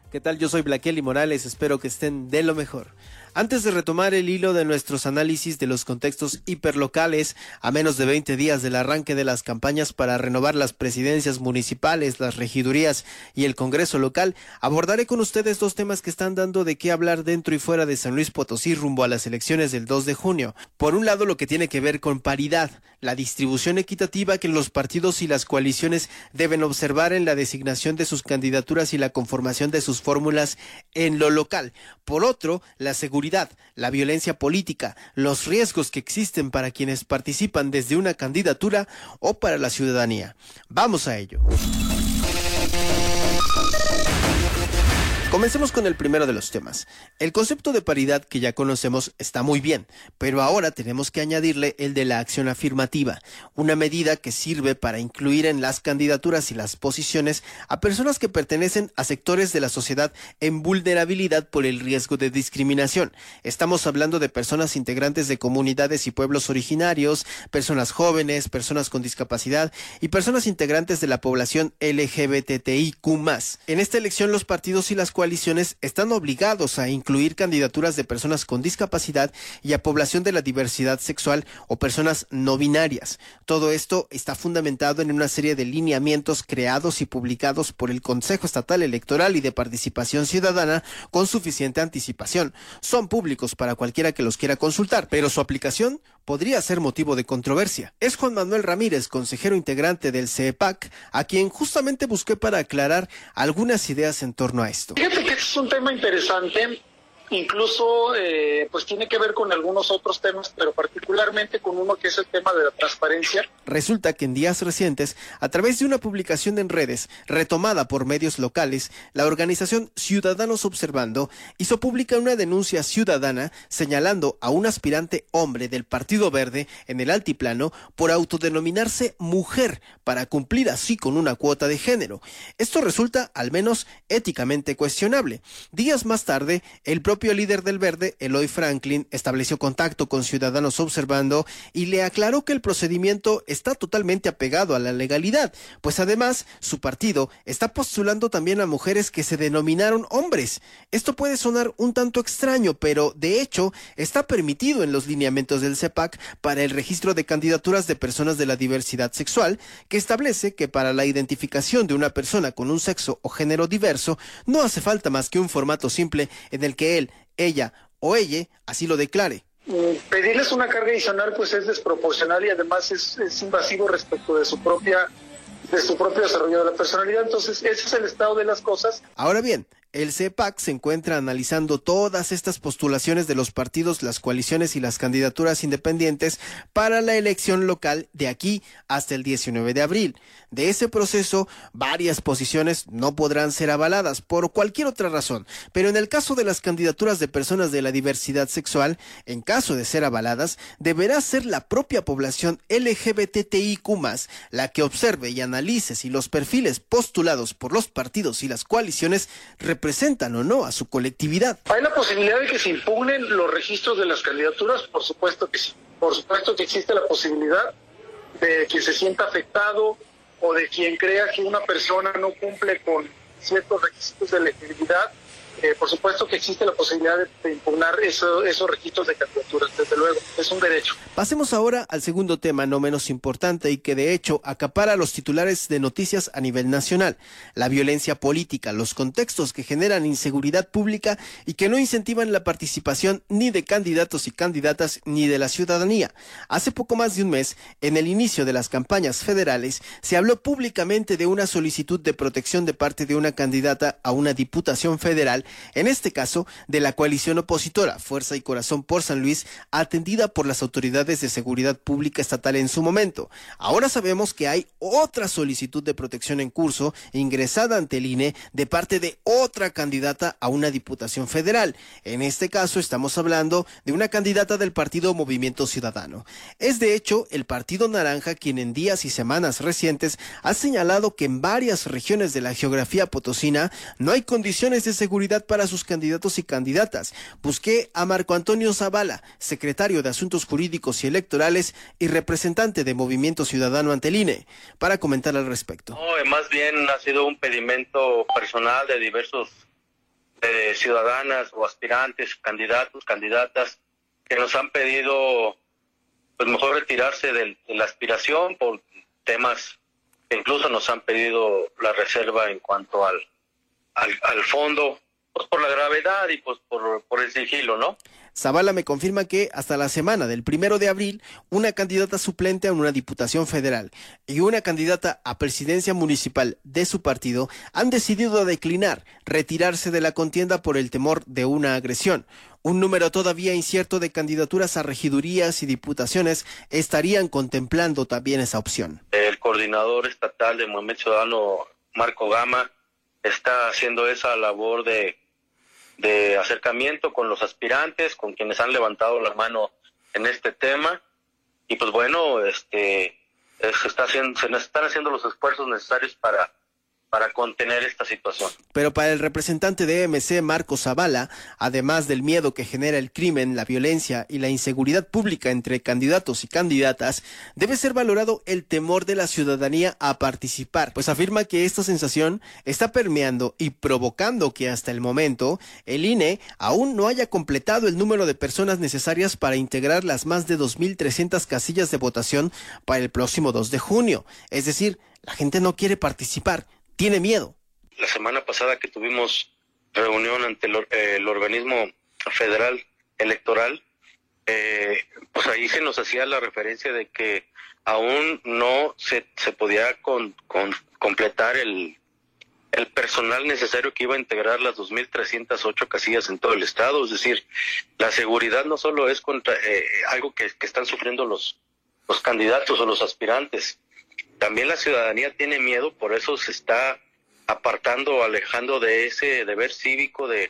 ¿Qué tal? Yo soy Blaqueli Morales, espero que estén de lo mejor. Antes de retomar el hilo de nuestros análisis de los contextos hiperlocales, a menos de 20 días del arranque de las campañas para renovar las presidencias municipales, las regidurías y el Congreso local, abordaré con ustedes dos temas que están dando de qué hablar dentro y fuera de San Luis Potosí rumbo a las elecciones del 2 de junio. Por un lado, lo que tiene que ver con paridad, la distribución equitativa que los partidos y las coaliciones deben observar en la designación de sus candidaturas y la conformación de sus fórmulas en lo local. Por otro, la seguridad, la violencia política, los riesgos que existen para quienes participan desde una candidatura o para la ciudadanía. Vamos a ello. Comencemos con el primero de los temas. El concepto de paridad que ya conocemos está muy bien, pero ahora tenemos que añadirle el de la acción afirmativa, una medida que sirve para incluir en las candidaturas y las posiciones a personas que pertenecen a sectores de la sociedad en vulnerabilidad por el riesgo de discriminación. Estamos hablando de personas integrantes de comunidades y pueblos originarios, personas jóvenes, personas con discapacidad y personas integrantes de la población LGBTIQ+. En esta elección los partidos y las coaliciones están obligados a incluir candidaturas de personas con discapacidad y a población de la diversidad sexual o personas no binarias. Todo esto está fundamentado en una serie de lineamientos creados y publicados por el Consejo Estatal Electoral y de Participación Ciudadana con suficiente anticipación. Son públicos para cualquiera que los quiera consultar, pero su aplicación podría ser motivo de controversia. Es Juan Manuel Ramírez, consejero integrante del CEPAC, a quien justamente busqué para aclarar algunas ideas en torno a esto. Fíjate que es un tema interesante, incluso pues tiene que ver con algunos otros temas, pero particularmente con uno que es el tema de la transparencia. Resulta que en días recientes, a través de una publicación en redes retomada por medios locales, la organización Ciudadanos Observando hizo pública una denuncia ciudadana señalando a un aspirante hombre del Partido Verde en el Altiplano por autodenominarse mujer para cumplir así con una cuota de género. Esto resulta al menos éticamente cuestionable. Días más tarde, el propio líder del Verde, Eloy Franklin, estableció contacto con Ciudadanos Observando y le aclaró que el procedimiento está totalmente apegado a la legalidad, pues además su partido está postulando también a mujeres que se denominaron hombres. Esto puede sonar un tanto extraño, pero de hecho está permitido en los lineamientos del CEPAC para el registro de candidaturas de personas de la diversidad sexual, que establece que para la identificación de una persona con un sexo o género diverso no hace falta más que un formato simple en el que él, ella o ella así lo declare. Pedirles una carga adicional pues es desproporcional y además es invasivo respecto de su propio desarrollo de la personalidad. Entonces ese es el estado de las cosas. Ahora bien, el CEPAC se encuentra analizando todas estas postulaciones de los partidos, las coaliciones y las candidaturas independientes para la elección local de aquí hasta el 19 de abril. De ese proceso, varias posiciones no podrán ser avaladas por cualquier otra razón, pero en el caso de las candidaturas de personas de la diversidad sexual, en caso de ser avaladas, deberá ser la propia población LGBTIQ+, la que observe y analice si los perfiles postulados por los partidos y las coaliciones representan o no a su colectividad. ¿Hay la posibilidad de que se impugnen los registros de las candidaturas? Por supuesto que sí. Por supuesto que existe la posibilidad de que se sienta afectado o de quien crea que una persona no cumple con ciertos requisitos de elegibilidad. Por supuesto que existe la posibilidad de impugnar esos registros de candidaturas, desde luego, es un derecho. Pasemos ahora al segundo tema, no menos importante y que de hecho acapara a los titulares de noticias a nivel nacional: la violencia política, los contextos que generan inseguridad pública y que no incentivan la participación ni de candidatos y candidatas ni de la ciudadanía. Hace poco más de un mes, en el inicio de las campañas federales, se habló públicamente de una solicitud de protección de parte de una candidata a una diputación federal, en este caso de la coalición opositora Fuerza y Corazón por San Luis, atendida por las autoridades de seguridad pública estatal en su momento. Ahora sabemos que hay otra solicitud de protección en curso, ingresada ante el INE, de parte de otra candidata a una diputación federal. En este caso estamos hablando de una candidata del partido Movimiento Ciudadano. Es de hecho el Partido Naranja quien en días y semanas recientes ha señalado que en varias regiones de la geografía potosina no hay condiciones de seguridad para sus candidatos y candidatas. Busqué a Marco Antonio Zavala, secretario de Asuntos Jurídicos y Electorales y representante de Movimiento Ciudadano ante el INE, para comentar al respecto. No, más bien ha sido un pedimento personal de diversos ciudadanas o aspirantes, candidatos, candidatas, que nos han pedido pues mejor retirarse de la aspiración por temas que incluso nos han pedido la reserva en cuanto al fondo, pues por la gravedad y pues por el sigilo, ¿no? Zavala me confirma que hasta la semana del 1 de abril, una candidata suplente a una diputación federal y una candidata a presidencia municipal de su partido han decidido declinar, retirarse de la contienda por el temor de una agresión. Un número todavía incierto de candidaturas a regidurías y diputaciones estarían contemplando también esa opción. El coordinador estatal de Movimiento Ciudadano, Marco Gama, está haciendo esa labor de acercamiento con los aspirantes, con quienes han levantado la mano en este tema, y pues bueno, se están haciendo los esfuerzos necesarios para contener esta situación. Pero para el representante de MC, Marco Zavala, además del miedo que genera el crimen, la violencia y la inseguridad pública entre candidatos y candidatas, debe ser valorado el temor de la ciudadanía a participar, pues afirma que esta sensación está permeando y provocando que hasta el momento el INE aún no haya completado el número de personas necesarias para integrar las más de 2.300 casillas de votación para el próximo 2 de junio. Es decir, la gente no quiere participar. Tiene miedo. La semana pasada que tuvimos reunión ante el organismo federal electoral, pues ahí se nos hacía la referencia de que aún no se podía completar el personal necesario que iba a integrar las 2.308 casillas en todo el estado. Es decir, la seguridad no solo es contra algo que están sufriendo los candidatos o los aspirantes. También la ciudadanía tiene miedo, por eso se está apartando, alejando de ese deber cívico de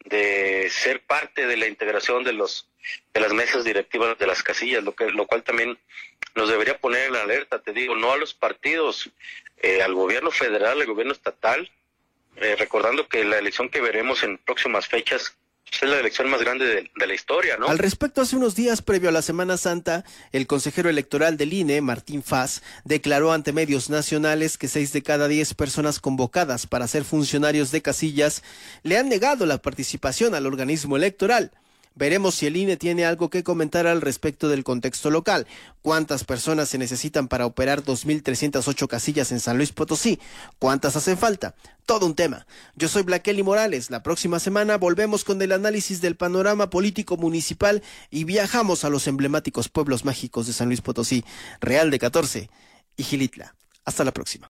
ser parte de la integración de las mesas directivas de las casillas, lo cual también nos debería poner en alerta, te digo, no a los partidos, al gobierno federal, al gobierno estatal, recordando que la elección que veremos en próximas fechas es la elección más grande de la historia, ¿no? Al respecto, hace unos días, previo a la Semana Santa, el consejero electoral del INE, Martín Faz, declaró ante medios nacionales que 6 de cada 10 personas convocadas para ser funcionarios de casillas le han negado la participación al organismo electoral. Veremos si el INE tiene algo que comentar al respecto del contexto local. ¿Cuántas personas se necesitan para operar 2.308 casillas en San Luis Potosí? ¿Cuántas hacen falta? Todo un tema. Yo soy Blaquely Morales. La próxima semana volvemos con el análisis del panorama político municipal y viajamos a los emblemáticos pueblos mágicos de San Luis Potosí, Real de 14 y Xilitla. Hasta la próxima.